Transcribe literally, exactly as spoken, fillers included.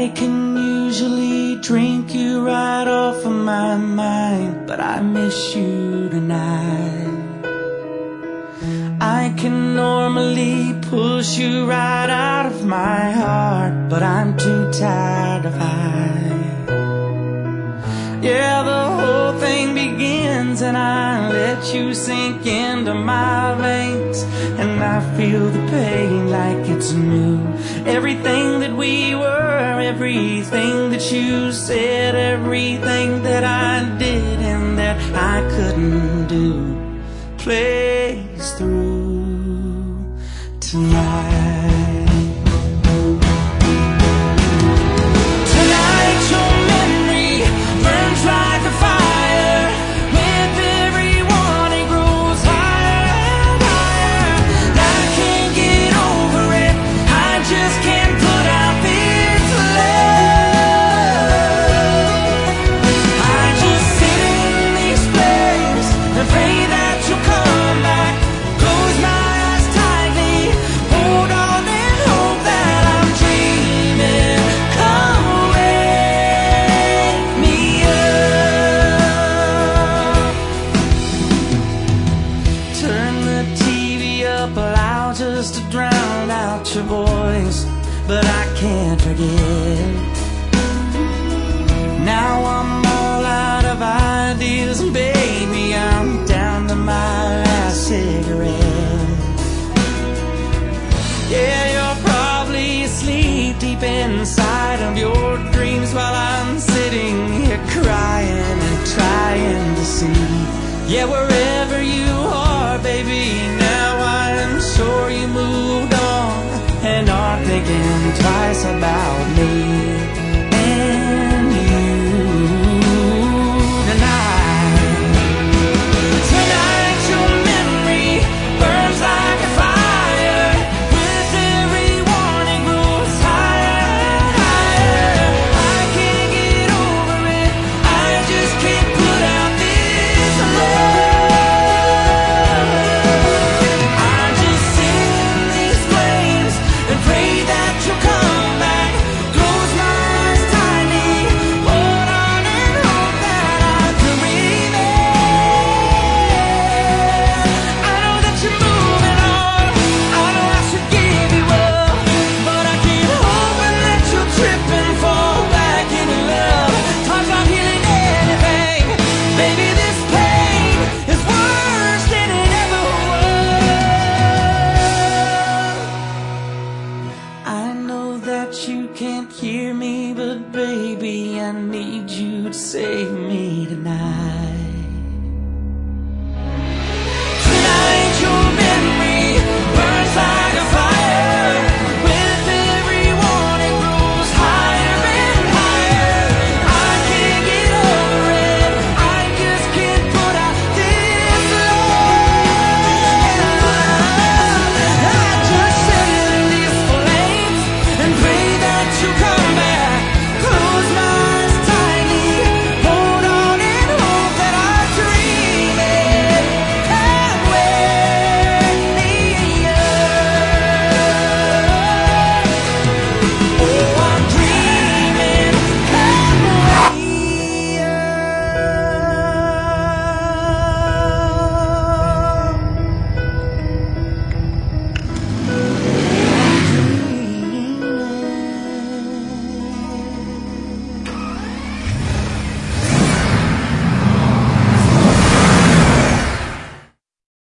I can usually drink you right off of my mind, but I miss you tonight. I can normally push you right out of my heart, but I'm too tired to hide. Yeah, the whole thing begins and I let you sink into my veins, and I feel the pain like it's new. Everything that we were, everything that you said, everything that I did and that I couldn't do plays through tonight. Just to drown out your voice, but I can't forget. Now I'm all out of ideas, and baby, I'm down to my last cigarette. Yeah, you're probably asleep deep inside of your dreams while I'm sitting here crying and trying to see. Yeah, wherever you are, baby, now I'm sure you moved on and are thinking twice about me and you tonight. Tonight your memory burns like a fire, with every warning grows higher and higher. I can't get over it, I just can't put out this love. You can't hear me, but baby, I need you to say